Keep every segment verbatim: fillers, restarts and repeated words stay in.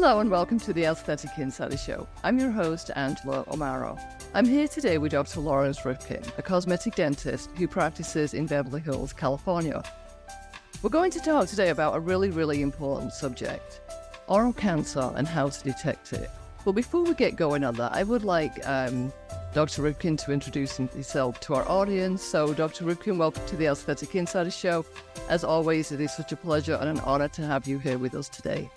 Hello and welcome to the Aesthetic Insider Show. I'm your host, Angela O'Mara. I'm here today with Doctor Lawrence Ripkin, a cosmetic dentist who practices in Beverly Hills, California. We're going to talk today about a really, really important subject, oral cancer and how to detect it. But before we get going on that, I would like um, Doctor Ripkin to introduce himself to our audience. So, Doctor Ripkin, welcome to the Aesthetic Insider Show. As always, it is such a pleasure and an honor to have you here with us today.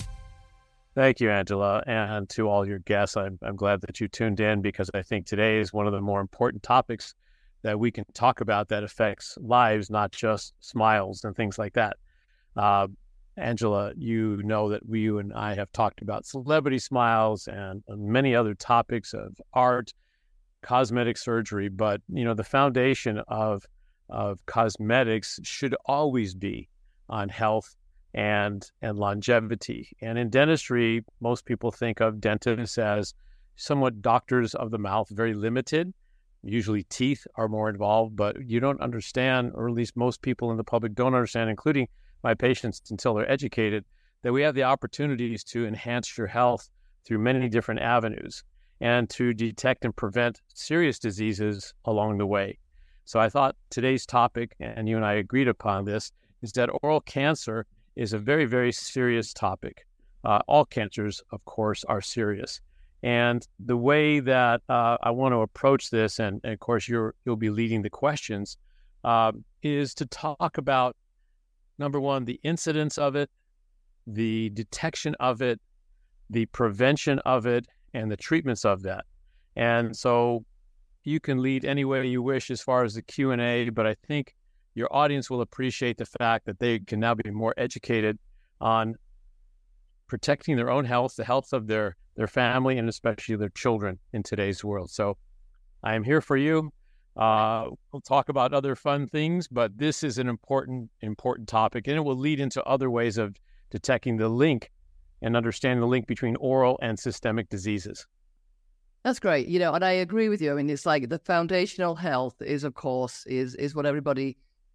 Thank you, Angela, and to all your guests. I'm, I'm glad that you tuned in because I think today is one of the more important topics that we can talk about that affects lives, not just smiles and things like that. Uh, Angela, you know that we, you and I have talked about celebrity smiles and, and many other topics of art, cosmetic surgery, but you know the foundation of of cosmetics should always be on health and and longevity. And in dentistry, most people think of dentists as somewhat doctors of the mouth, very limited. Usually teeth are more involved, but you don't understand, or at least most people in the public don't understand, including my patients until they're educated, that we have the opportunities to enhance your health through many different avenues and to detect and prevent serious diseases along the way. So I thought today's topic, and you and I agreed upon this, is that oral cancer is a very, very serious topic. Uh, all cancers, of course, are serious. And the way that uh, I want to approach this, and, and of course you're, you'll be leading the questions, uh, is to talk about, number one, the incidence of it, the detection of it, the prevention of it, and the treatments of that. And so you can lead any way you wish as far as the Q and A, but I think your audience will appreciate the fact that they can now be more educated on protecting their own health, the health of their, their family, and especially their children in today's world. So I am here for you. Uh, we'll talk about other fun things, but this is an important, important topic, and it will lead into other ways of detecting the link and understanding the link between oral and systemic diseases. That's great. You know, and I agree with you. I mean, it's like the foundational health is, of course, is is what everybody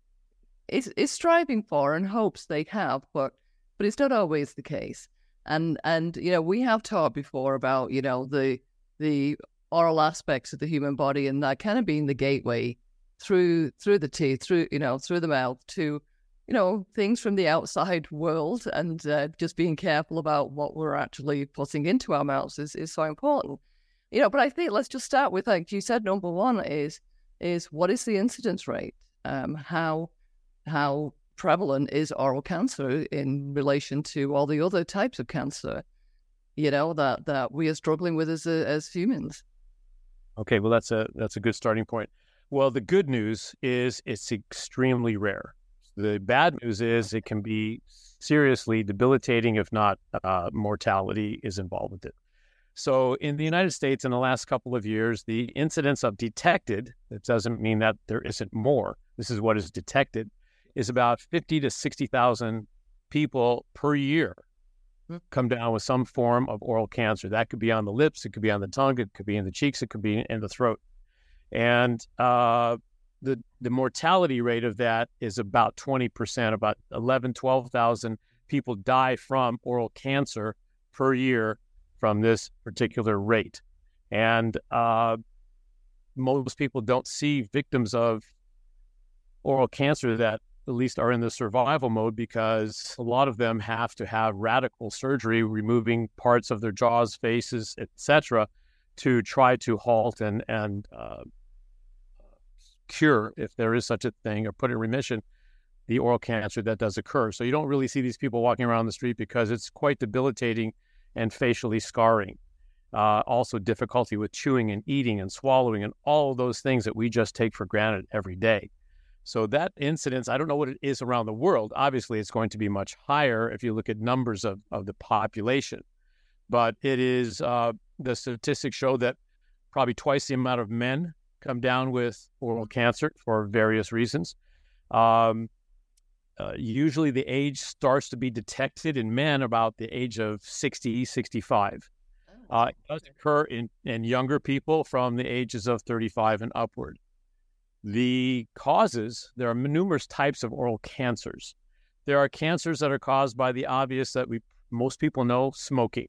is, is striving for and hopes they have, but but it's not always the case. And, and you know, we have talked before about, you know, the the oral aspects of the human body and that kind of being the gateway through through the teeth, through, you know, through the mouth to, you know, things from the outside world, and uh, just being careful about what we're actually putting into our mouths is, is so important. You know, but I think let's just start with, like you said, number one is is what is the incidence rate? Um, how how prevalent is oral cancer in relation to all the other types of cancer, you know, that, that we are struggling with as a, as humans? Okay, well, that's a that's a good starting point. Well, the good news is it's extremely rare. The bad news is it can be seriously debilitating, if not uh, mortality is involved with it. So in the United States in the last couple of years, the incidence of detected, that doesn't mean that there isn't more, this is what is detected, is about fifty to sixty thousand people per year come down with some form of oral cancer. That could be on the lips, it could be on the tongue, it could be in the cheeks, it could be in the throat. And uh, the the mortality rate of that is about twenty percent, about eleven, twelve thousand people die from oral cancer per year from this particular rate. And uh, most people don't see victims of oral cancer that at least are in the survival mode, because a lot of them have to have radical surgery, removing parts of their jaws, faces, et cetera, to try to halt and, and uh, cure, if there is such a thing, or put in remission the oral cancer that does occur. So you don't really see these people walking around the street because it's quite debilitating and facially scarring. Uh, also difficulty with chewing and eating and swallowing and all of those things that we just take for granted every day. So that incidence, I don't know what it is around the world. Obviously, it's going to be much higher if you look at numbers of, of the population. But it is, uh, the statistics show that probably twice the amount of men come down with oral cancer for various reasons. Um, uh, usually the age starts to be detected in men about the age of sixty, sixty-five. Uh, it does occur in, in younger people from the ages of thirty-five and upward. The causes, there are numerous types of oral cancers. There are cancers that are caused by the obvious that we most people know, smoking.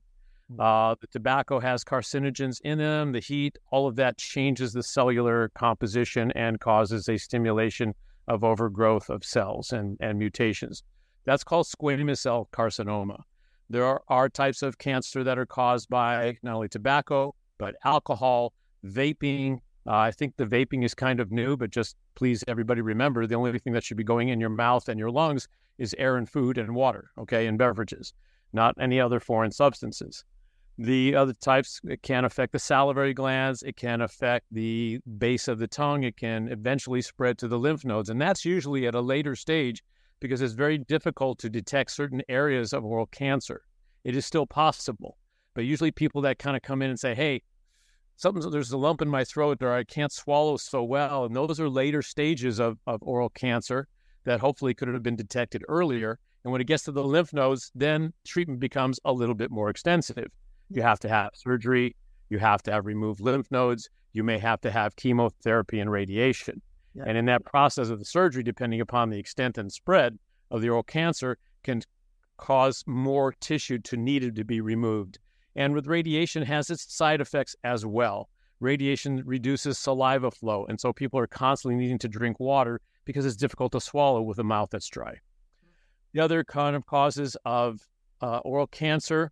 Uh, the tobacco has carcinogens in them, the heat, all of that changes the cellular composition and causes a stimulation of overgrowth of cells and, and mutations. That's called squamous cell carcinoma. There are, are types of cancer that are caused by not only tobacco, but alcohol, vaping. Uh, I think the vaping is kind of new, but just please everybody remember the only thing that should be going in your mouth and your lungs is air and food and water, okay, and beverages, not any other foreign substances. The other types, it can affect the salivary glands, it can affect the base of the tongue, it can eventually spread to the lymph nodes, and that's usually at a later stage because it's very difficult to detect certain areas of oral cancer. It is still possible, but usually people that kind of come in and say, hey, something, there's a lump in my throat or I can't swallow so well, and those are later stages of, of oral cancer that hopefully could have been detected earlier. And when it gets to the lymph nodes, then treatment becomes a little bit more extensive. You have to have surgery. You have to have removed lymph nodes. You may have to have chemotherapy and radiation. Yeah. And in that process of the surgery, depending upon the extent and spread of the oral cancer, can cause more tissue to need to be removed. And with radiation, it has its side effects as well. Radiation reduces saliva flow, and so people are constantly needing to drink water because it's difficult to swallow with a mouth that's dry. The other kind of causes of uh, oral cancer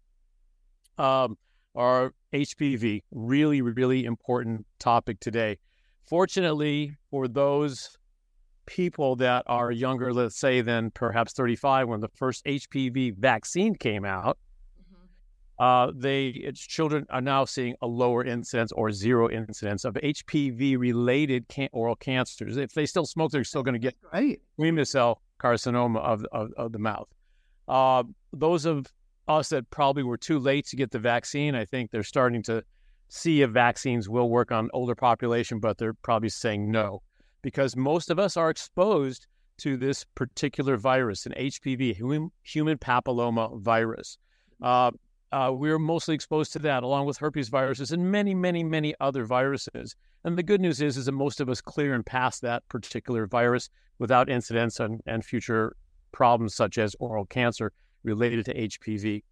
um, are H P V, really, really important topic today. Fortunately, for those people that are younger, let's say, than perhaps thirty-five, when the first H P V vaccine came out, mm-hmm. uh, they its children are now seeing a lower incidence or zero incidence of H P V-related can- oral cancers. If they still smoke, they're still going to get squamous cell carcinoma of, of, of the mouth. Uh, those of us that probably were too late to get the vaccine, I think they're starting to see if vaccines will work on older population, but they're probably saying no, because most of us are exposed to this particular virus, an H P V, human, human papilloma virus. Uh, uh, we're mostly exposed to that, along with herpes viruses and many, many, many other viruses. And the good news is, is that most of us clear and pass that particular virus without incidents and, and future problems such as oral cancer related to H P V.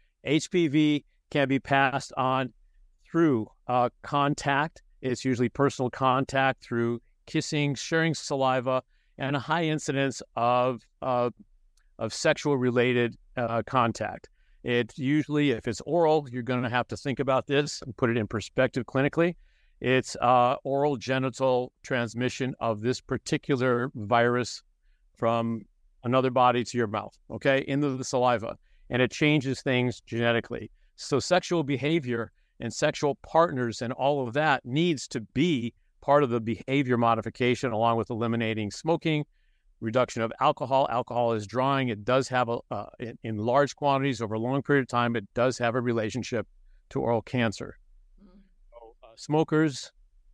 H P V can be passed on through uh, contact. It's usually personal contact through kissing, sharing saliva, and a high incidence of uh, of sexual-related uh, contact. It's usually, if it's oral, you're going to have to think about this and put it in perspective clinically. It's uh, oral genital transmission of this particular virus from another body to your mouth, okay, into the saliva, and it changes things genetically. So sexual behavior and sexual partners and all of that needs to be part of the behavior modification, along with eliminating smoking, reduction of alcohol. Alcohol is drawing. It does have, a uh, in, in large quantities over a long period of time, it does have a relationship to oral cancer. Mm. So, uh, smokers,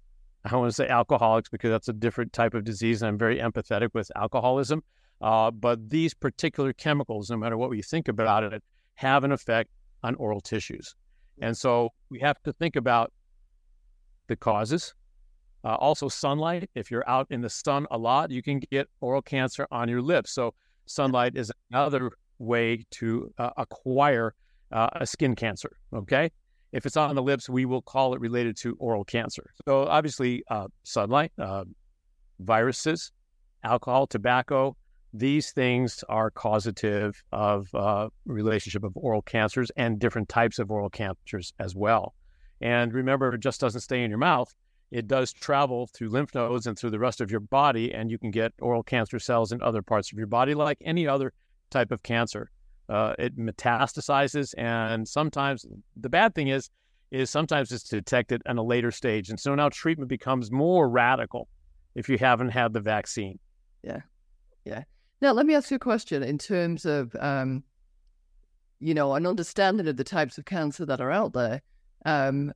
I want to say alcoholics because that's a different type of disease, and I'm very empathetic with alcoholism. Uh, but these particular chemicals, no matter what we think about it, have an effect on oral tissues. And so we have to think about the causes. Uh, also sunlight. If you're out in the sun a lot, you can get oral cancer on your lips. So sunlight is another way to uh, acquire uh, a skin cancer, okay? If it's on the lips, we will call it related to oral cancer. So obviously uh, sunlight, uh, viruses, alcohol, tobacco, these things are causative of uh, relationship of oral cancers and different types of oral cancers as well. And remember, it just doesn't stay in your mouth. It does travel through lymph nodes and through the rest of your body, and you can get oral cancer cells in other parts of your body like any other type of cancer. Uh, it metastasizes, and sometimes the bad thing is, is sometimes it's detected at a later stage. And so now treatment becomes more radical if you haven't had the vaccine. Yeah, yeah. Now, let me ask you a question in terms of, um, you know, an understanding of the types of cancer that are out there. Um,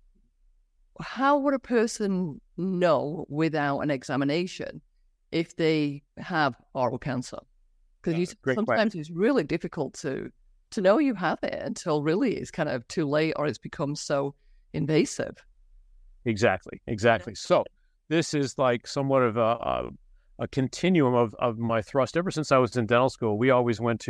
how would a person know without an examination if they have oral cancer? Because uh, sometimes question. It's really difficult to to know you have it until really it's kind of too late or it's become so invasive. Exactly, exactly. Yeah. So this is like somewhat of a, a, a continuum of, of my thrust. Ever since I was in dental school, we always went to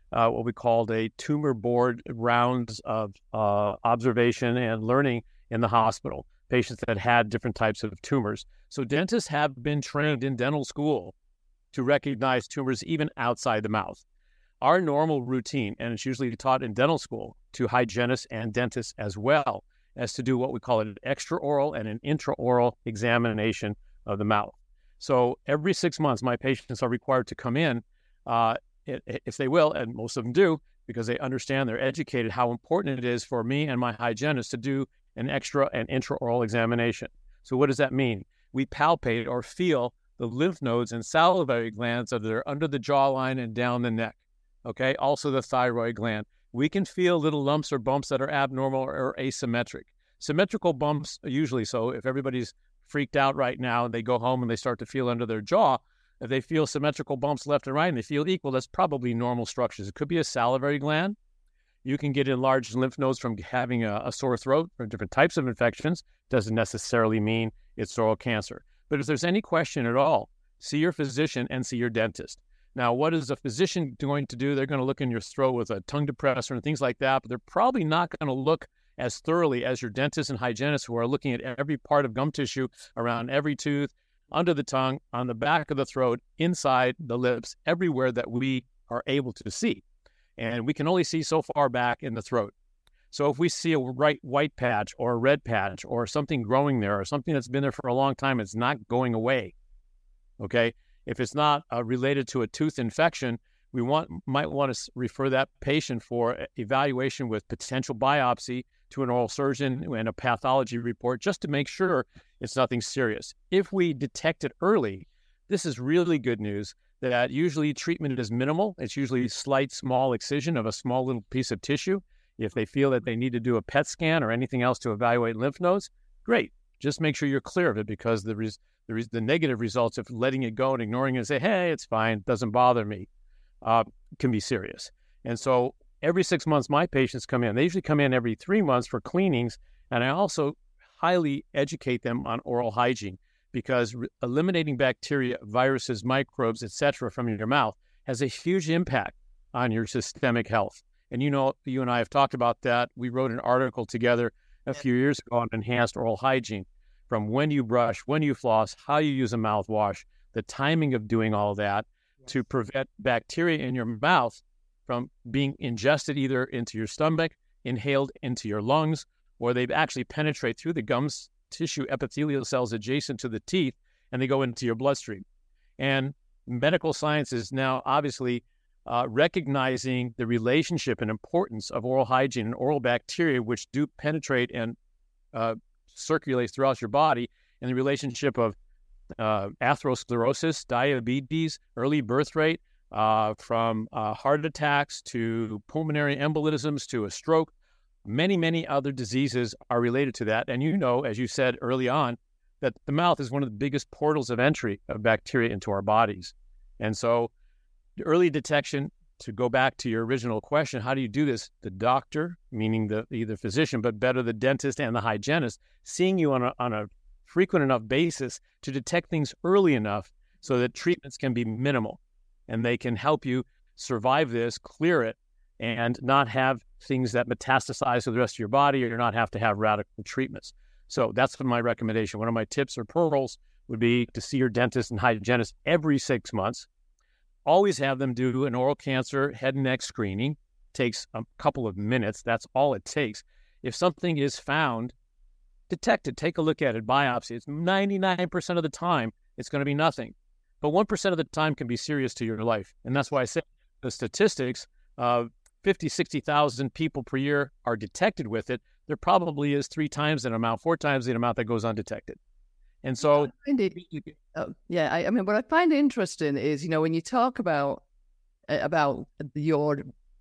uh, what we called a tumor board rounds of uh, observation and learning in the hospital, patients that had different types of tumors. So dentists have been trained in dental school to recognize tumors even outside the mouth. Our normal routine, and it's usually taught in dental school to hygienists and dentists as well, as to do what we call an extraoral and an intraoral examination of the mouth. So every six months, my patients are required to come in, uh, if they will, and most of them do, because they understand, they're educated, how important it is for me and my hygienist to do an extra and intraoral examination. So what does that mean? We palpate or feel the lymph nodes and salivary glands that are under the jawline and down the neck. Okay, also the thyroid gland. We can feel little lumps or bumps that are abnormal or asymmetric. Symmetrical bumps, usually so. If everybody's freaked out right now and they go home and they start to feel under their jaw, if they feel symmetrical bumps left and right and they feel equal, that's probably normal structures. It could be a salivary gland. You can get enlarged lymph nodes from having a, a sore throat or different types of infections. Doesn't necessarily mean it's oral cancer. But if there's any question at all, see your physician and see your dentist. Now, what is a physician going to do? They're going to look in your throat with a tongue depressor and things like that, but they're probably not going to look as thoroughly as your dentist and hygienist, who are looking at every part of gum tissue around every tooth, under the tongue, on the back of the throat, inside the lips, everywhere that we are able to see. And we can only see so far back in the throat. So if we see a right white patch or a red patch or something growing there or something that's been there for a long time, it's not going away, okay? If it's not uh, related to a tooth infection, we want might want to refer that patient for evaluation with potential biopsy to an oral surgeon and a pathology report just to make sure it's nothing serious. If we detect it early, this is really good news, that usually treatment is minimal. It's usually a slight, small excision of a small little piece of tissue. If they feel that they need to do a P E T scan or anything else to evaluate lymph nodes, great. Just make sure you're clear of it, because the res- the, res- the negative results of letting it go and ignoring it and say, hey, it's fine, doesn't bother me, uh, can be serious. And so every six months, my patients come in. They usually come in every three months for cleanings, and I also highly educate them on oral hygiene, because re- eliminating bacteria, viruses, microbes, et cetera from your mouth has a huge impact on your systemic health. And you know, you and I have talked about that. We wrote an article together a few years ago on enhanced oral hygiene, from when you brush, when you floss, how you use a mouthwash, the timing of doing all that to prevent bacteria in your mouth from being ingested either into your stomach, inhaled into your lungs, or they actually penetrate through the gums tissue epithelial cells adjacent to the teeth, and they go into your bloodstream. And medical science is now obviously uh, recognizing the relationship and importance of oral hygiene and oral bacteria, which do penetrate and uh, circulate throughout your body, and the relationship of uh, atherosclerosis, diabetes, early birth rate, uh, from uh, heart attacks to pulmonary embolisms to a stroke. Many, many other diseases are related to that. And you know, as you said early on, that the mouth is one of the biggest portals of entry of bacteria into our bodies. And so early detection, to go back to your original question, how do you do this? The doctor, meaning the either physician, but better the dentist and the hygienist, seeing you on a, on a frequent enough basis to detect things early enough so that treatments can be minimal and they can help you survive this, clear it, and not have things that metastasize to the rest of your body, or not have to have radical treatments. So that's my recommendation. One of my tips or pearls would be to see your dentist and hygienist every six months. Always have them do an oral cancer head and neck screening. Takes a couple of minutes. That's all it takes. If something is found, detect it, take a look at it, biopsy. It's ninety-nine percent of the time, it's going to be nothing. But one percent of the time can be serious to your life. And that's why I say the statistics of fifty, sixty thousand people per year are detected with it. There probably is three times that amount, four times the amount that goes undetected. And so, I find it, uh, yeah, I, I mean, what I find interesting is, you know, when you talk about uh, about your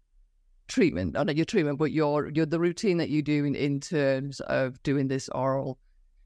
treatment, or not your treatment, but your your the routine that you do in, in terms of doing this oral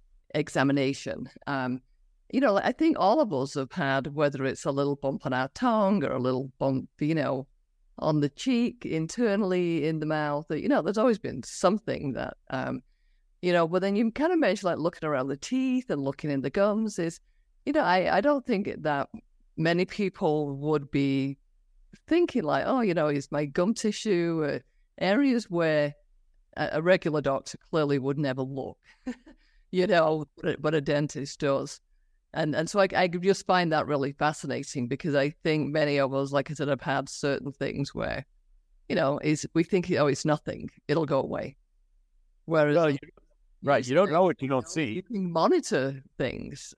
examination. Um, you know, I think all of us have had, whether it's a little bump on our tongue or a little bump, you know, on the cheek, internally in the mouth. You know, there's always been something that. Um, You know, but then you kind of mention like looking around the teeth and looking in the gums is, you know, I, I don't think that many people would be thinking like, oh, you know, is my gum tissue uh, areas where a, a regular doctor clearly would never look, you know, but, but a dentist does. And and so I, I just find that really fascinating because I think many of us, like I said, have had certain things where, you know, is we think, oh, it's nothing, it'll go away. Whereas, well, you, right, you don't know what you don't know, see. You can monitor things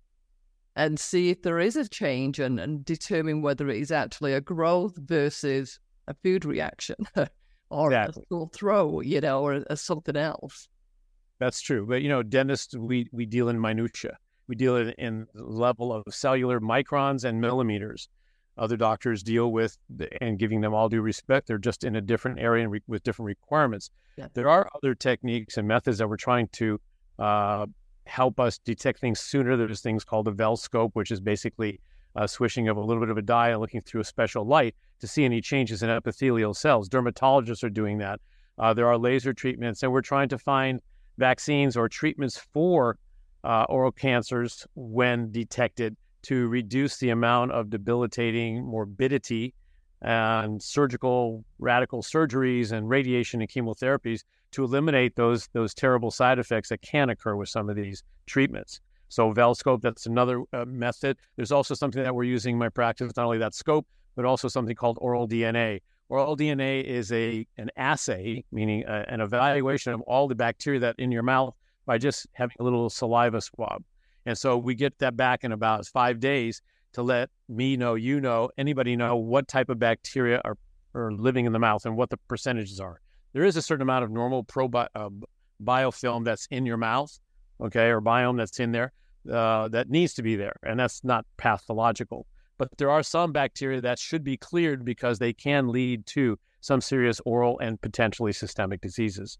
and see if there is a change and, and determine whether it is actually a growth versus a food reaction or exactly. a sore throat, you know, or, or something else. That's true. But, you know, dentists, we, we deal in minutia. We deal in, in the level of cellular microns and millimeters. Other doctors deal with, the, and giving them all due respect, they're just in a different area and re, with different requirements. Yeah. There are other techniques and methods that we're trying to uh, help us detect things sooner. There's things called the Velscope, which is basically a swishing of a little bit of a dye and looking through a special light to see any changes in epithelial cells. Dermatologists are doing that. Uh, there are laser treatments, and we're trying to find vaccines or treatments for Uh, oral cancers when detected to reduce the amount of debilitating morbidity and surgical radical surgeries and radiation and chemotherapies to eliminate those those terrible side effects that can occur with some of these treatments. So Velscope, that's another uh, method. There's also something that we're using in my practice, not only that scope, but also something called oral D N A. Oral D N A is a an assay, meaning a, an evaluation of all the bacteria that in your mouth by just having a little saliva swab. And so we get that back in about five days to let me know, you know, anybody know what type of bacteria are, are living in the mouth and what the percentages are. There is a certain amount of normal probi- uh, biofilm that's in your mouth, okay, or biome that's in there uh, that needs to be there, and that's not pathological. But there are some bacteria that should be cleared because they can lead to some serious oral and potentially systemic diseases.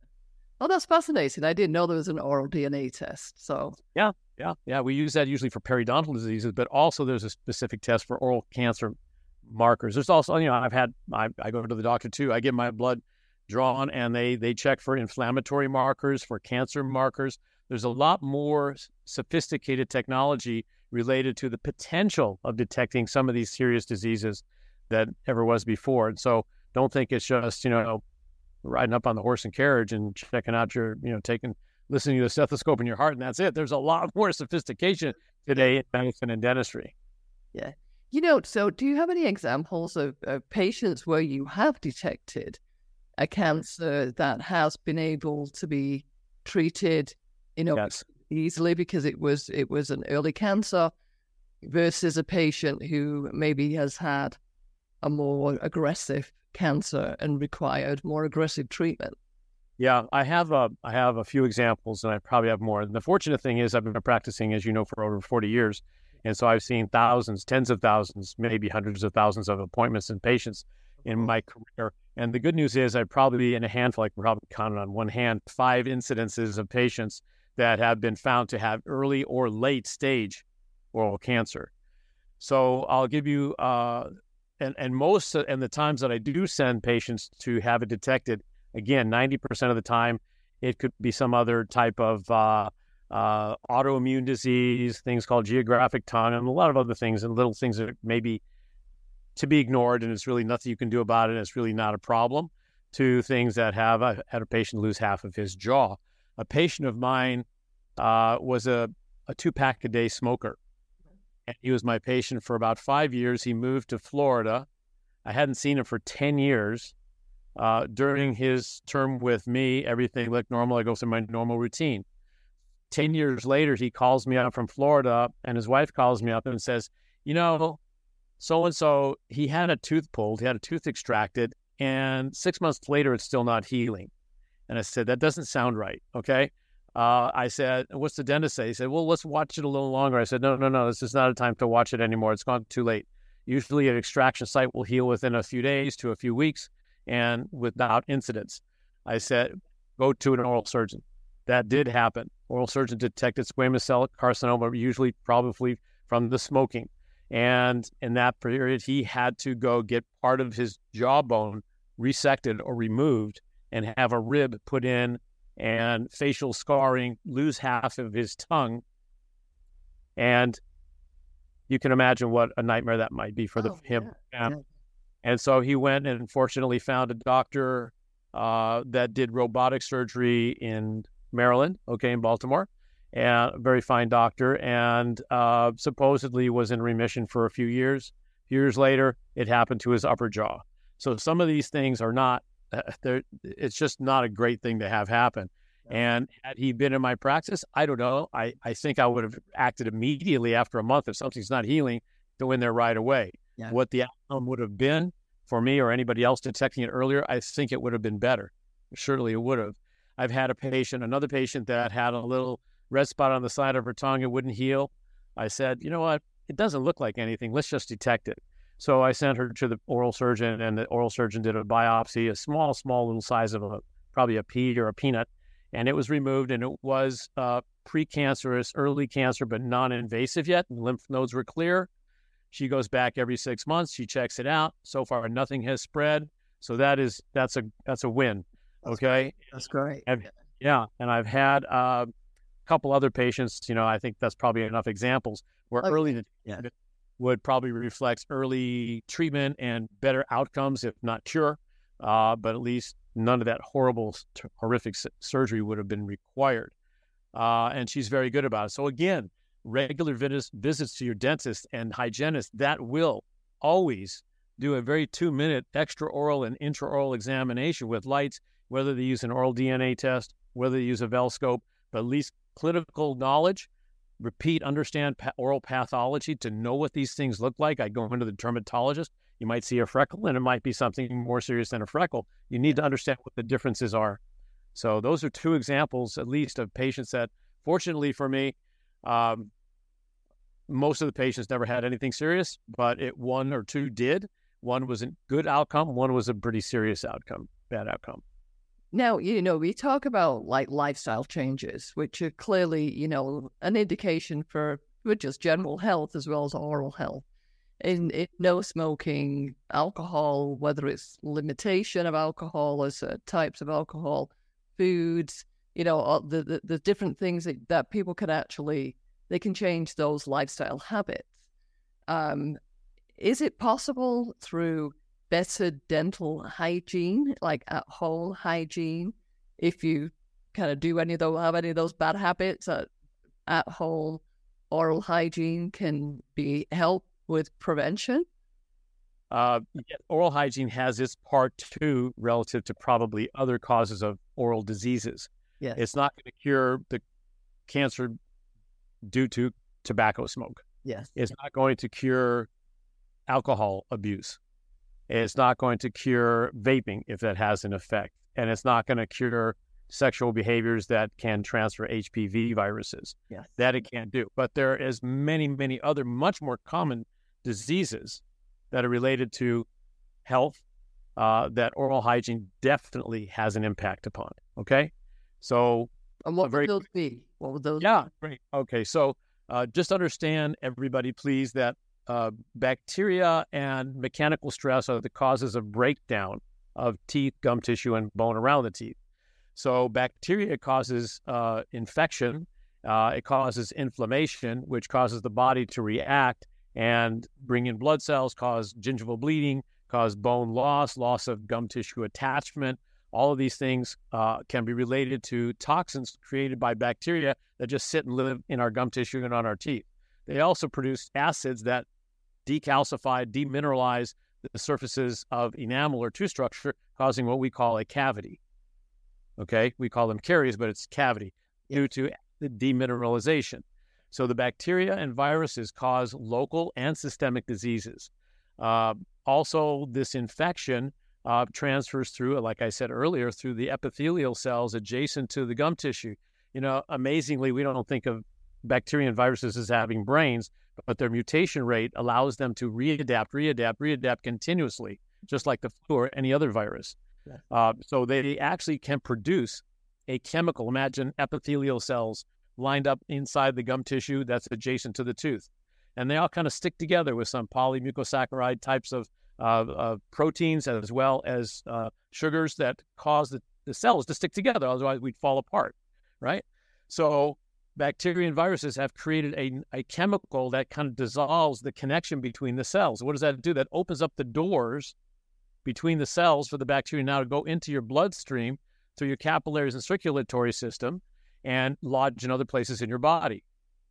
Oh, that's fascinating. I didn't know there was an oral D N A test. So yeah, yeah, yeah. We use that usually for periodontal diseases, but also there's a specific test for oral cancer markers. There's also, you know, I've had, I, I go to the doctor too. I get my blood drawn and they they check for inflammatory markers, for cancer markers. There's a lot more sophisticated technology related to the potential of detecting some of these serious diseases that ever was before. And so don't think it's just, you know, riding up on the horse and carriage and checking out your, you know, taking, listening to the stethoscope in your heart, and that's it. There's a lot more sophistication today in medicine and dentistry. Yeah. You know, so do you have any examples of, of patients where you have detected a cancer that has been able to be treated, you know, yes. easily because it was it was an early cancer versus a patient who maybe has had a more aggressive cancer and required more aggressive treatment? Yeah, I have a I have a few examples, and I probably have more. And the fortunate thing is I've been practicing, as you know, for over forty years. And so I've seen thousands, tens of thousands, maybe hundreds of thousands of appointments and patients in my career. And the good news is I probably, in a handful, I can probably count on one hand, five incidences of patients that have been found to have early or late stage oral cancer. So I'll give you, uh, and, and most, and the times that I do send patients to have it detected, again, ninety percent of the time, it could be some other type of uh, uh, autoimmune disease, things called geographic tongue, and a lot of other things, and little things that may be to be ignored, and it's really nothing you can do about it, and it's really not a problem, to things that have, I had a patient lose half of his jaw. A patient of mine uh, was a, a two-pack-a-day smoker, and he was my patient for about five years. He moved to Florida. I hadn't seen him for ten years. Uh, during his term with me, everything looked normal. I go through my normal routine. Ten years later, he calls me up from Florida, and his wife calls me up and says, you know, so-and-so, he had a tooth pulled, he had a tooth extracted, and six months later, it's still not healing. And I said, that doesn't sound right, okay? Uh, I said, what's the dentist say? He said, well, let's watch it a little longer. I said, no, no, no, this is not a time to watch it anymore. It's gone too late. Usually an extraction site will heal within a few days to a few weeks and without incidents. I said, go to an oral surgeon. That did happen. Oral surgeon detected squamous cell carcinoma, usually probably from the smoking. And in that period, he had to go get part of his jawbone resected or removed and have a rib put in and facial scarring, lose half of his tongue. And you can imagine what a nightmare that might be for the, oh, him. Yeah. And, yeah. And so he went and fortunately found a doctor uh, that did robotic surgery in Maryland, okay, in Baltimore, and a very fine doctor, and uh, supposedly was in remission for a few years. A few years later, it happened to his upper jaw. So some of these things are not, uh, they're, it's just not a great thing to have happen. And had he been in my practice, I don't know. I, I think I would have acted immediately after a month if something's not healing, go in there right away. Yeah. What the outcome would have been for me or anybody else detecting it earlier, I think it would have been better. Surely it would have. I've had a patient, another patient that had a little red spot on the side of her tongue. It wouldn't heal. I said, you know what? It doesn't look like anything. Let's just detect it. So I sent her to the oral surgeon, and the oral surgeon did a biopsy, a small, small little size of a, probably a pea or a peanut. And it was removed, and it was uh, precancerous, early cancer, but non-invasive yet. Lymph nodes were clear. She goes back every six months. She checks it out. So far, nothing has spread. So that is that's a that's a win. That's okay, great. That's great. I've, yeah, and I've had uh, a couple other patients. You know, I think that's probably enough examples where okay. early yeah. would probably reflect early treatment and better outcomes, if not cure. Uh, but at least none of that horrible, horrific surgery would have been required. Uh, and she's very good about it. So again, regular vis- visits to your dentist and hygienist, that will always do a very two-minute extraoral and intraoral examination with lights, whether they use an oral D N A test, whether they use a Velscope, but at least clinical knowledge, repeat, understand pa- oral pathology to know what these things look like. I go into the dermatologist. You might see a freckle, and it might be something more serious than a freckle. You need to understand what the differences are. So those are two examples, at least, of patients that, fortunately for me, um, most of the patients never had anything serious, but it one or two did. One was a good outcome. One was a pretty serious outcome, bad outcome. Now, you know, we talk about like lifestyle changes, which are clearly, you know, an indication for, for just general health as well as oral health. In, in no smoking, alcohol, whether it's limitation of alcohol or certain types of alcohol, foods, you know, the, the, the different things that, that people can actually, they can change those lifestyle habits. Um, is it possible through better dental hygiene, like at-home hygiene, if you kind of do any of those, have any of those bad habits, at, at-home oral hygiene can be help with prevention? Uh, yeah, oral hygiene has its part too, relative to probably other causes of oral diseases. Yes. It's not going to cure the cancer due to tobacco smoke. Yes. It's not going to cure alcohol abuse. It's not going to cure vaping if that has an effect. And it's not going to cure sexual behaviors that can transfer H P V viruses. Yes. That it can't do. But there is many, many other much more common diseases that are related to health uh, that oral hygiene definitely has an impact upon. Okay? So... And what very, would those be? What would those yeah, be? great. Okay, so uh, just understand, everybody, please, that uh, bacteria and mechanical stress are the causes of breakdown of teeth, gum tissue, and bone around the teeth. So bacteria causes uh, infection. Uh, it causes inflammation, which causes the body to react and bring in blood cells, cause gingival bleeding, cause bone loss, loss of gum tissue attachment. All of these things uh, can be related to toxins created by bacteria that just sit and live in our gum tissue and on our teeth. They also produce acids that decalcify, demineralize the surfaces of enamel or tooth structure, causing what we call a cavity. Okay, we call them caries, but it's cavity due to the demineralization. So the bacteria and viruses cause local and systemic diseases. Uh, also, this infection uh, transfers through, like I said earlier, through the epithelial cells adjacent to the gum tissue. You know, amazingly, we don't think of bacteria and viruses as having brains, but their mutation rate allows them to readapt, readapt, readapt continuously, just like the flu or any other virus. Yeah. Uh, so they actually can produce a chemical. Imagine epithelial cells lined up inside the gum tissue that's adjacent to the tooth. And they all kind of stick together with some polymucosaccharide types of uh, uh, proteins, as well as uh, sugars that cause the, the cells to stick together. Otherwise, we'd fall apart, right? So bacteria and viruses have created a, a chemical that kind of dissolves the connection between the cells. What does that do? That opens up the doors between the cells for the bacteria now to go into your bloodstream through your capillaries and circulatory system and lodge in other places in your body.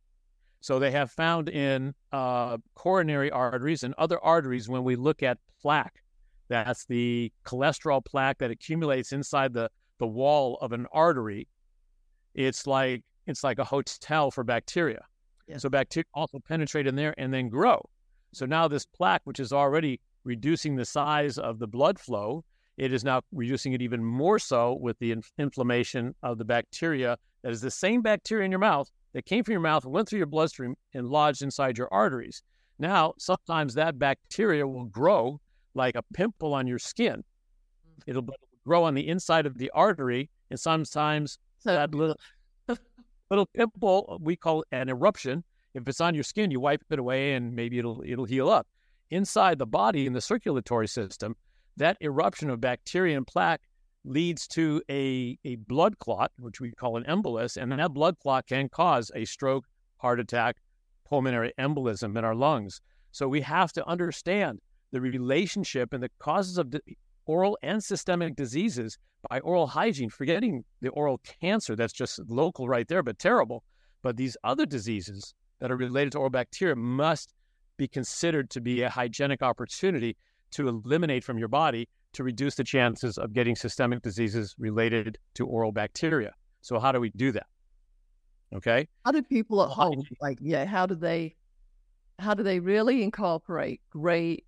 So they have found in uh, coronary arteries and other arteries, when we look at plaque, that's the cholesterol plaque that accumulates inside the, the wall of an artery. It's like it's like a hotel for bacteria. Yeah. So bacteria also penetrate in there and then grow. So now this plaque, which is already reducing the size of the blood flow, it is now reducing it even more so with the in- inflammation of the bacteria. That is the same bacteria in your mouth that came from your mouth, went through your bloodstream, and lodged inside your arteries. Now, sometimes that bacteria will grow like a pimple on your skin. It'll grow on the inside of the artery, and sometimes so, that little, little pimple, we call it an eruption. If it's on your skin, you wipe it away, and maybe it'll it'll heal up. Inside the body, in the circulatory system, that eruption of bacteria and plaque leads to a, a blood clot, which we call an embolus, and that blood clot can cause a stroke, heart attack, pulmonary embolism in our lungs. So we have to understand the relationship and the causes of oral and systemic diseases by oral hygiene, forgetting the oral cancer that's just local right there, but terrible. But these other diseases that are related to oral bacteria must be considered to be a hygienic opportunity to eliminate from your body to reduce the chances of getting systemic diseases related to oral bacteria. So how do we do that? Okay. How do people at home, like, yeah, how do they, how do they really incorporate great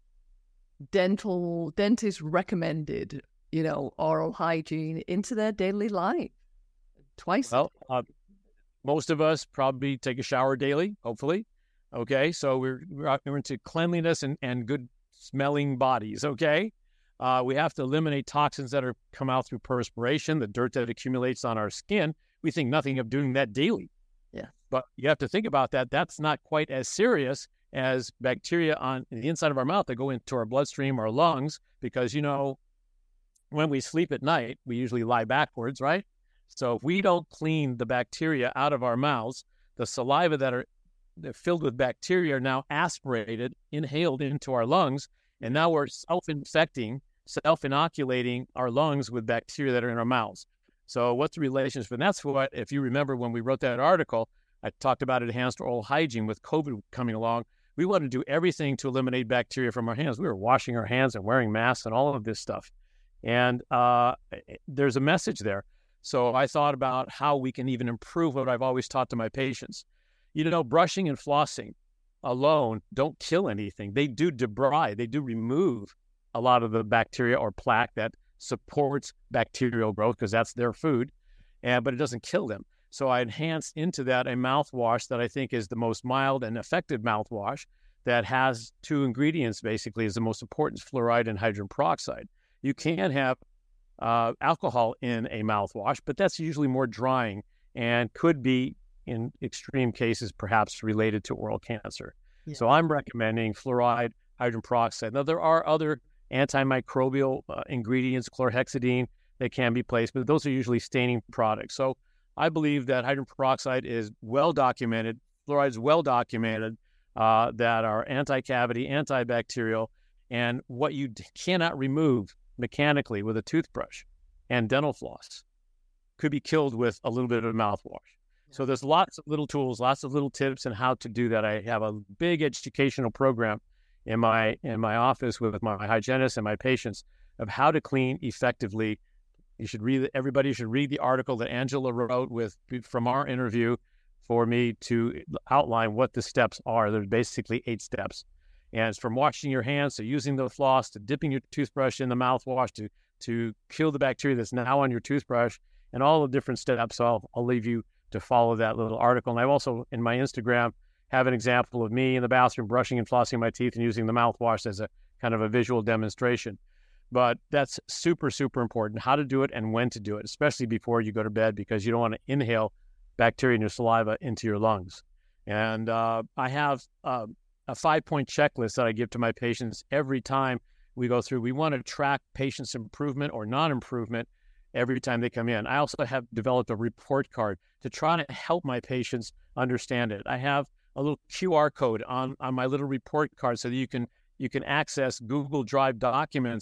dental, dentist recommended, you know, oral hygiene into their daily life? Twice. Well, uh, most of us probably take a shower daily, hopefully. Okay. So we're, we're into cleanliness and, and good smelling bodies. Okay. Uh, we have to eliminate toxins that are come out through perspiration, the dirt that accumulates on our skin. We think nothing of doing that daily. Yeah. But you have to think about that. That's not quite as serious as bacteria on the inside of our mouth that go into our bloodstream, our lungs, because, you know, when we sleep at night, we usually lie backwards, right? So if we don't clean the bacteria out of our mouths, the saliva that are filled with bacteria are now aspirated, inhaled into our lungs, and now we're self-infecting, self-inoculating our lungs with bacteria that are in our mouths. So what's the relationship? And that's what, if you remember when we wrote that article, I talked about enhanced oral hygiene with COVID coming along. We wanted to do everything to eliminate bacteria from our hands. We were washing our hands and wearing masks and all of this stuff. And uh, there's a message there. So I thought about how we can even improve what I've always taught to my patients. You know, brushing and flossing alone don't kill anything. They do debride. They do remove a lot of the bacteria or plaque that supports bacterial growth because that's their food, and but it doesn't kill them. So I enhanced into that a mouthwash that I think is the most mild and effective mouthwash that has two ingredients, basically, is the most important, fluoride and hydrogen peroxide. You can have uh, alcohol in a mouthwash, but that's usually more drying and could be, in extreme cases, perhaps related to oral cancer. Yeah. So I'm recommending fluoride, hydrogen peroxide. Now, there are other antimicrobial uh, ingredients, chlorhexidine, that can be placed, but those are usually staining products. So I believe that hydrogen peroxide is well documented, fluoride is well documented, uh, that are anti-cavity, antibacterial, and what you d- cannot remove mechanically with a toothbrush and dental floss could be killed with a little bit of mouthwash. So there's lots of little tools, lots of little tips on how to do that. I have a big educational program in my in my office with my hygienists and my patients of how to clean effectively. You should read. Everybody should read the article that Angela wrote with from our interview for me to outline what the steps are. There's basically eight steps, and it's from washing your hands to using the floss to dipping your toothbrush in the mouthwash to to kill the bacteria that's now on your toothbrush, and all the different steps. So I'll, I'll leave you to follow that little article. And I also, in my Instagram, have an example of me in the bathroom brushing and flossing my teeth and using the mouthwash as a kind of a visual demonstration. But that's super, super important, how to do it and when to do it, especially before you go to bed, because you don't want to inhale bacteria in your saliva into your lungs. And uh, I have uh, a five-point checklist that I give to my patients every time we go through. We want to track patients' improvement or non-improvement every time they come in. I also have developed a report card to try to help my patients understand it. I have a little Q R code on, on my little report card so that you can you can access Google Drive documents on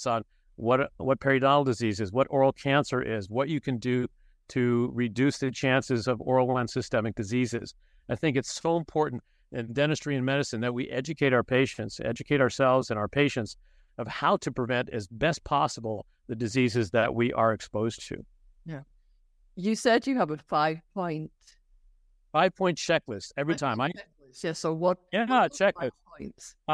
what what periodontal disease is, what oral cancer is, what you can do to reduce the chances of oral and systemic diseases. I think it's so important in dentistry and medicine that we educate our patients, educate ourselves and our patients of how to prevent as best possible the diseases that we are exposed to. Yeah. You said you have a five-point... Five-point checklist every time. I, yeah, so what... Yeah, what checklist. Points? Uh,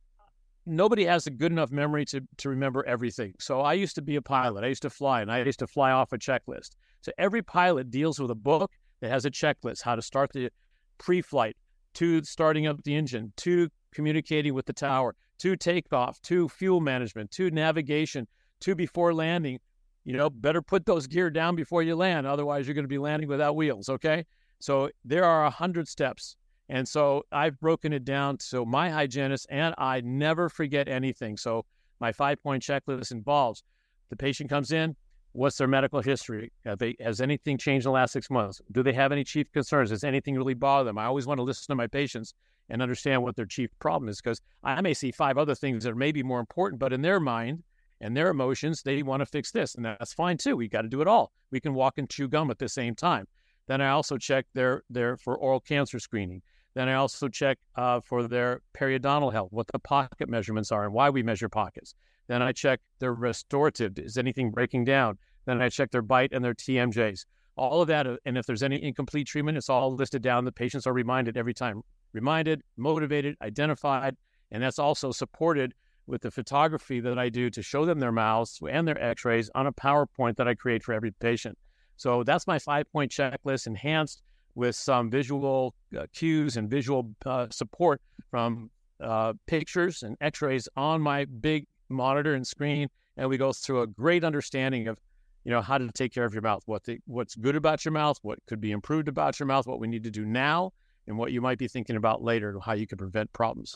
nobody has a good enough memory to, to remember everything. So I used to be a pilot. I used to fly, and I used to fly off a checklist. So every pilot deals with a book that has a checklist, how to start the pre-flight, to starting up the engine, to communicating with the tower, to takeoff, to fuel management, to navigation, to before landing. You know, better put those gear down before you land. Otherwise, you're going to be landing without wheels, okay? So there are a hundred steps. And so I've broken it down so my hygienist and I never forget anything. So my five-point checklist involves the patient comes in, what's their medical history? Have they, has anything changed in the last six months? Do they have any chief concerns? Does anything really bother them? I always want to listen to my patients and understand what their chief problem is, because I may see five other things that may be more important, but in their mind and their emotions, they want to fix this, and that's fine too. We got to do it all. We can walk and chew gum at the same time. Then I also check their, their for oral cancer screening. Then I also check uh, for their periodontal health, what the pocket measurements are and why we measure pockets. Then I check their restorative. Is anything breaking down? Then I check their bite and their T M Js. All of that, and if there's any incomplete treatment, it's all listed down. The patients are reminded every time. Reminded, motivated, identified, and that's also supported with the photography that I do to show them their mouths and their x-rays on a PowerPoint that I create for every patient. So that's my five-point checklist, enhanced with some visual uh, cues and visual uh, support from uh, pictures and x-rays on my big monitor and screen. And we go through a great understanding of, you know, how to take care of your mouth, what the, what's good about your mouth, what could be improved about your mouth, what we need to do now, and what you might be thinking about later, how you can prevent problems.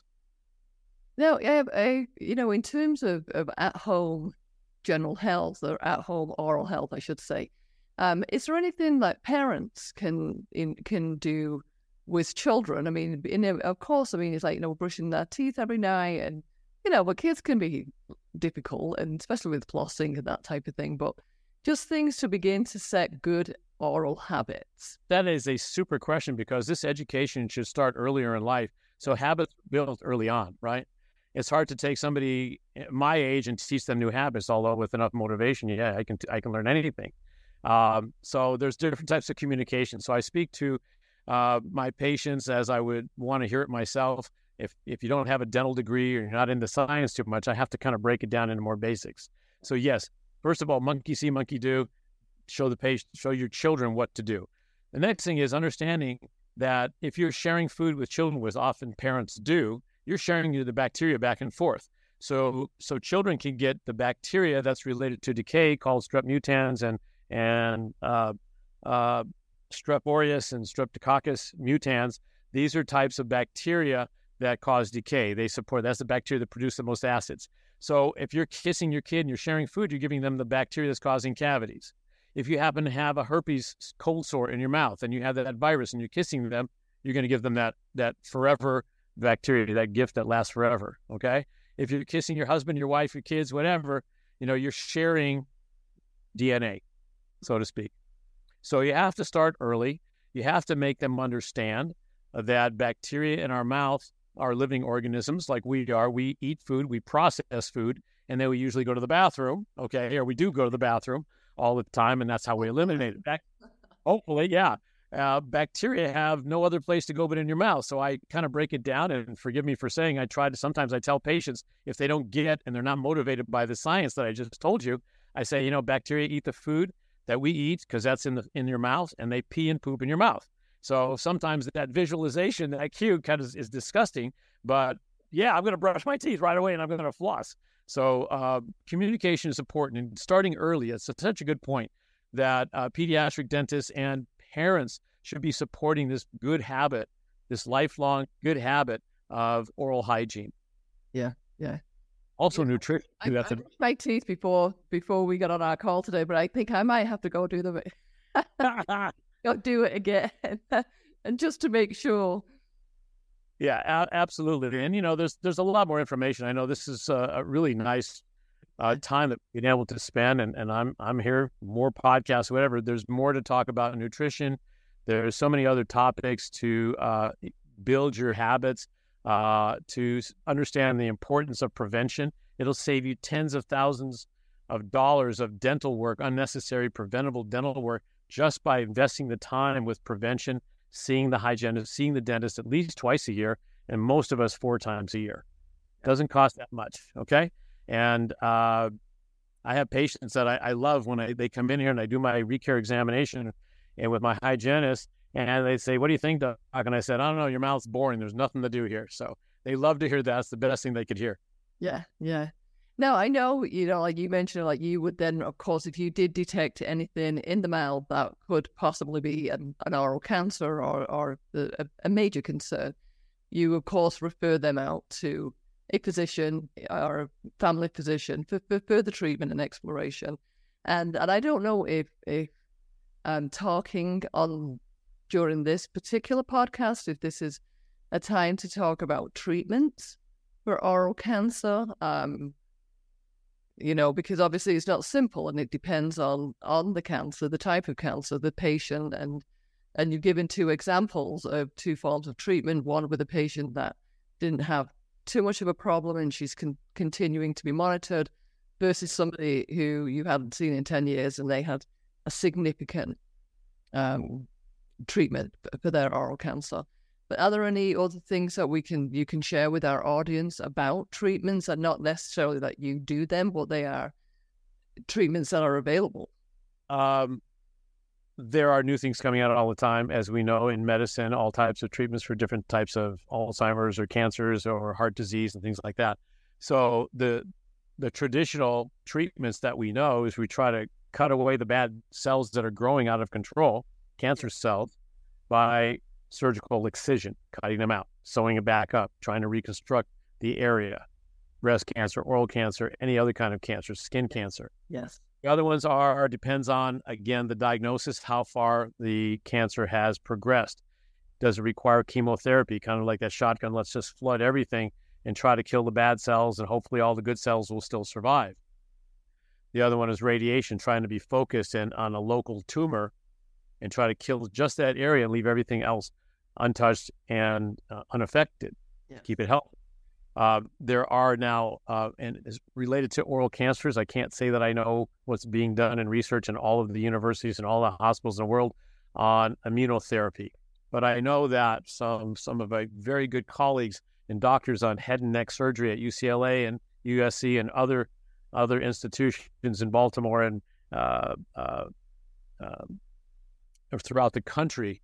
Now, I, I, you know, in terms of, of at-home general health, or at-home oral health, I should say, um, is there anything that parents can in, can do with children? I mean, in, of course, I mean, it's like, you know, brushing their teeth every night, and, you know, but kids can be difficult, and especially with flossing and that type of thing, but just things to begin to set good oral habits. That is a super question, because this education should start earlier in life. So habits built early on, right? It's hard to take somebody my age and teach them new habits, although with enough motivation, yeah, I can I can learn anything. Um, so there's different types of communication. So I speak to uh, my patients as I would want to hear it myself. If if you don't have a dental degree or you're not into science too much, I have to kind of break it down into more basics. So yes, first of all, monkey see, monkey do. Show the patient, show your children what to do. The next thing is understanding that if you're sharing food with children, which often parents do, you're sharing the bacteria back and forth. So so children can get the bacteria that's related to decay, called Strep mutans and and uh, uh, Strep aureus and Streptococcus mutans. These are types of bacteria that cause decay. They support, that's the bacteria that produce the most acids. So if you're kissing your kid and you're sharing food, you're giving them the bacteria that's causing cavities. If you happen to have a herpes cold sore in your mouth and you have that virus and you're kissing them, you're going to give them that that forever bacteria, that gift that lasts forever, okay? If you're kissing your husband, your wife, your kids, whatever, you know, you're sharing D N A, so to speak. So you have to start early. You have to make them understand that bacteria in our mouth are living organisms like we are. We eat food, we process food, and then we usually go to the bathroom, okay? Or we do go to the bathroom all the time, and that's how we eliminate it. Back, hopefully, yeah. Uh, bacteria have no other place to go but in your mouth. So I kind of break it down, and forgive me for saying, I try to, sometimes I tell patients, if they don't get and they're not motivated by the science that I just told you, I say, you know, bacteria eat the food that we eat because that's in the in your mouth, and they pee and poop in your mouth. So sometimes that visualization, that cue kind of is disgusting, but yeah, I'm going to brush my teeth right away and I'm going to floss. So uh, communication is important, and starting early. It's such a good point that uh, pediatric dentists and parents should be supporting this good habit, this lifelong good habit of oral hygiene. Yeah, yeah. Also yeah. nutrition. I, I brushed my teeth before before we got on our call today, but I think I might have to go do them. Go do it again, and just to make sure. Yeah, a- absolutely. And, you know, there's there's a lot more information. I know this is a, a really nice uh, time that we've been able to spend. And, and I'm I'm here, more podcasts, whatever. There's more to talk about nutrition. There's so many other topics to uh, build your habits, uh, to understand the importance of prevention. It'll save you tens of thousands of dollars of dental work, unnecessary preventable dental work, just by investing the time with prevention, seeing the hygienist, seeing the dentist at least twice a year, and most of us four times a year. Doesn't cost that much, okay? And uh, I have patients that I, I love when I, they come in here and I do my recare examination and with my hygienist, and they say, "What do you think, Doc?" And I said, "I don't know, your mouth's boring. There's nothing to do here." So they love to hear that. It's the best thing they could hear. Yeah, yeah. No, I know, you know, like you mentioned, like you would then, of course, if you did detect anything in the mouth that could possibly be an, an oral cancer or, or a, a major concern, you, of course, refer them out to a physician or a family physician for, for further treatment and exploration. And and I don't know if, if um, talking on during this particular podcast, if this is a time to talk about treatments for oral cancer, um, you know, because obviously it's not simple and it depends on, on the cancer, the type of cancer, the patient. And and you've given two examples of two forms of treatment, one with a patient that didn't have too much of a problem and she's con- continuing to be monitored versus somebody who you haven't seen in ten years and they had a significant um, treatment for their oral cancer. But are there any other things that we can you can share with our audience about treatments, and not necessarily that you do them, but they are treatments that are available? Um, there are new things coming out all the time, as we know in medicine, all types of treatments for different types of Alzheimer's or cancers or heart disease and things like that. So the the traditional treatments that we know is we try to cut away the bad cells that are growing out of control, cancer cells, by surgical excision, cutting them out, sewing it back up, trying to reconstruct the area. Breast cancer, oral cancer, any other kind of cancer, skin cancer. Yes. The other ones are, depends on, again, the diagnosis, how far the cancer has progressed. Does it require chemotherapy? Kind of like that shotgun, let's just flood everything and try to kill the bad cells, and hopefully all the good cells will still survive. The other one is radiation, trying to be focused in, on a local tumor and try to kill just that area and leave everything else untouched and uh, unaffected. Yes. Keep it healthy. Uh, there are now, uh, and is related to oral cancers, I can't say that I know what's being done in research in all of the universities and all the hospitals in the world on immunotherapy. But I know that some some of my very good colleagues and doctors on head and neck surgery at U C L A and U S C and other other institutions in Baltimore and uh, uh, uh, throughout the country,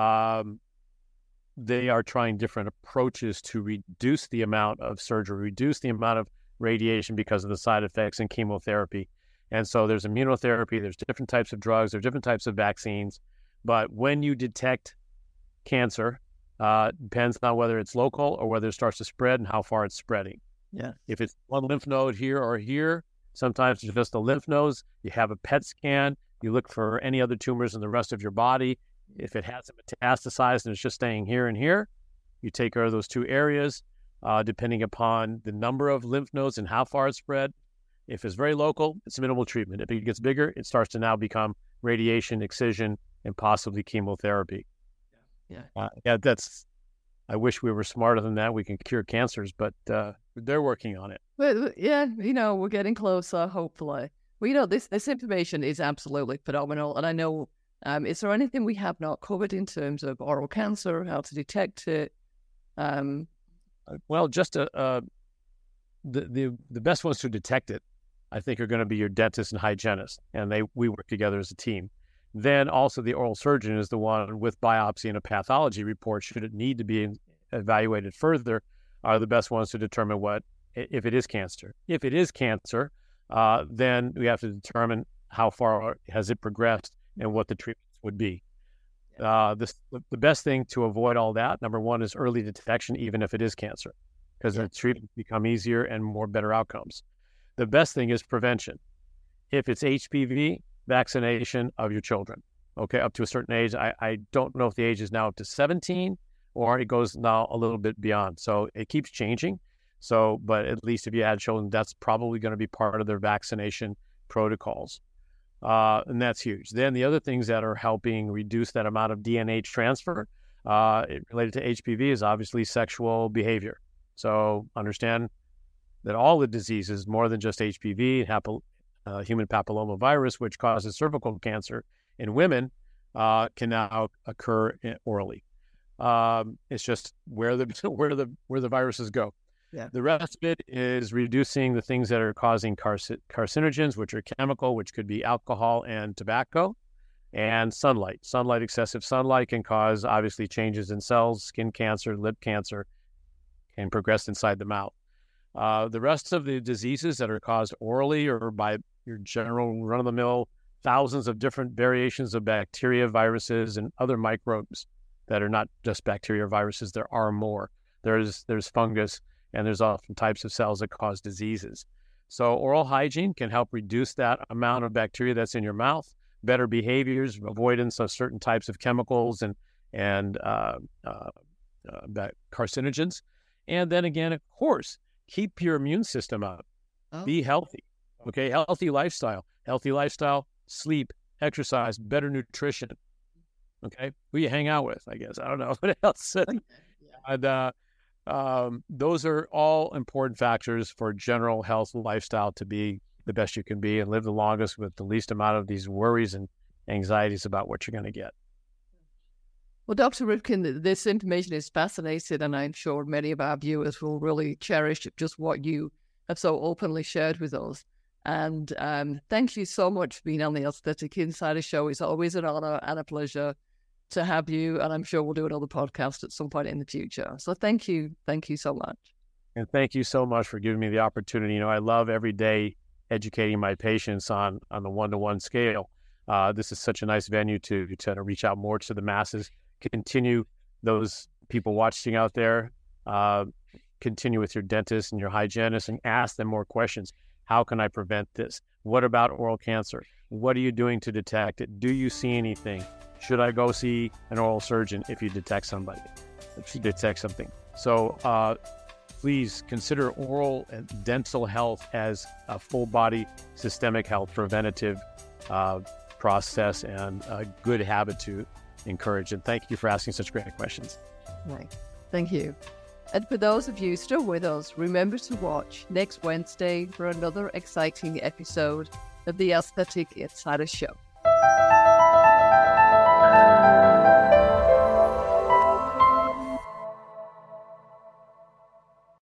um, they are trying different approaches to reduce the amount of surgery, reduce the amount of radiation because of the side effects and chemotherapy. And so there's immunotherapy, there's different types of drugs, there's different types of vaccines. But when you detect cancer, uh, depends on whether it's local or whether it starts to spread and how far it's spreading. Yeah. If it's one lymph node here or here, sometimes it's just the lymph nodes. You have a P E T scan. You look for any other tumors in the rest of your body. If it hasn't metastasized and it's just staying here and here, you take care of those two areas, uh, depending upon the number of lymph nodes and how far it's spread. If it's very local, it's minimal treatment. If it gets bigger, it starts to now become radiation, excision, and possibly chemotherapy. Yeah, uh, yeah. That's. I wish we were smarter than that. We can cure cancers, but uh, they're working on it. Well, yeah, you know, we're getting closer, hopefully. Well, you know, this this information is absolutely phenomenal, and I know. Um, is there anything we have not covered in terms of oral cancer, how to detect it? Um, well, just a, uh, the the the best ones to detect it, I think, are going to be your dentist and hygienist, and they we work together as a team. Then also the oral surgeon is the one with biopsy and a pathology report, should it need to be evaluated further, are the best ones to determine what, if it is cancer. If it is cancer, uh, then we have to determine how far has it progressed and what the treatments would be. Uh, this, the best thing to avoid all that, number one, is early detection, even if it is cancer, because yeah. the treatments become easier and more better outcomes. The best thing is prevention. If it's H P V, vaccination of your children, okay, up to a certain age. I, I don't know if the age is now up to seventeen or it goes now a little bit beyond. So it keeps changing. So, but at least if you had children, that's probably going to be part of their vaccination protocols. Uh, and that's huge. Then the other things that are helping reduce that amount of D N A transfer uh, related to H P V is obviously sexual behavior. So understand that all the diseases, more than just H P V, hapo, uh, human papillomavirus, which causes cervical cancer in women, uh, can now occur orally. Um, it's just where the where the where the viruses go. Yeah. The rest of it is reducing the things that are causing carc- carcinogens, which are chemical, which could be alcohol and tobacco, and sunlight. Sunlight, excessive sunlight can cause obviously changes in cells, skin cancer, lip cancer, and progress inside the mouth. Uh, the rest of the diseases that are caused orally or by your general run-of-the-mill, thousands of different variations of bacteria, viruses, and other microbes that are not just bacteria or viruses. There are more. There's there's fungus, and there's often types of cells that cause diseases. So oral hygiene can help reduce that amount of bacteria that's in your mouth, better behaviors, avoidance of certain types of chemicals and, and uh, uh, uh, carcinogens. And then again, of course, keep your immune system up. Oh. Be healthy, okay? Healthy lifestyle. Healthy lifestyle, sleep, exercise, better nutrition, okay? Who you hang out with, I guess. I don't know what else. Yeah. And, uh, Um, those are all important factors for general health lifestyle to be the best you can be and live the longest with the least amount of these worries and anxieties about what you're going to get. Well, Doctor Rivkin, this information is fascinating, and I'm sure many of our viewers will really cherish just what you have so openly shared with us. And um, thank you so much for being on the Aesthetic Insider Show. It's always an honor and a pleasure to have you, and I'm sure we'll do another podcast at some point in the future. So thank you. Thank you so much. And thank you so much for giving me the opportunity. You know, I love every day educating my patients on, on the one-to-one scale. Uh, this is such a nice venue to, to reach out more to the masses, continue those people watching out there, uh, continue with your dentist and your hygienist and ask them more questions. How can I prevent this? What about oral cancer? What are you doing to detect it? Do you see anything? Should I go see an oral surgeon if you detect somebody, if you detect something? So uh, please consider oral and dental health as a full body systemic health preventative uh, process and a good habit to encourage. And thank you for asking such great questions. Right. Thank you. And for those of you still with us, remember to watch next Wednesday for another exciting episode of the Aesthetic Insider Show.